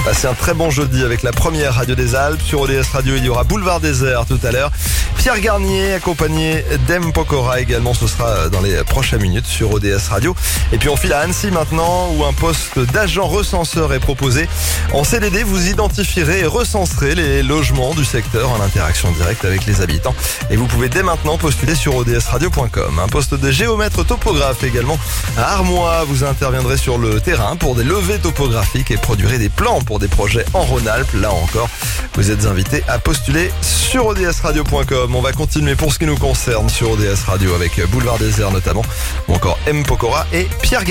Passez un très bon jeudi avec la première radio des Alpes. Sur ODS Radio, il y aura Boulevard Désert tout à l'heure. Pierre Garnier accompagné d'M Pokora également, ce sera dans les prochaines minutes sur ODS Radio. Et puis on file à Annecy maintenant où un poste d'agent recenseur est proposé. En CDD, vous identifierez et recenserez les logements du secteur en interaction directe avec les habitants. Et vous pouvez dès maintenant postuler sur odsradio.com. Un poste de géomètre topographe également à Armois. Vous interviendrez sur le terrain pour des levées topographiques et produirez des plans pour des projets en Rhône-Alpes. Là encore, vous êtes invités à postuler sur odsradio.com. On va continuer pour ce qui nous concerne sur ODS Radio avec Boulevard Désert notamment, ou encore M Pokora et Pierre Garnier.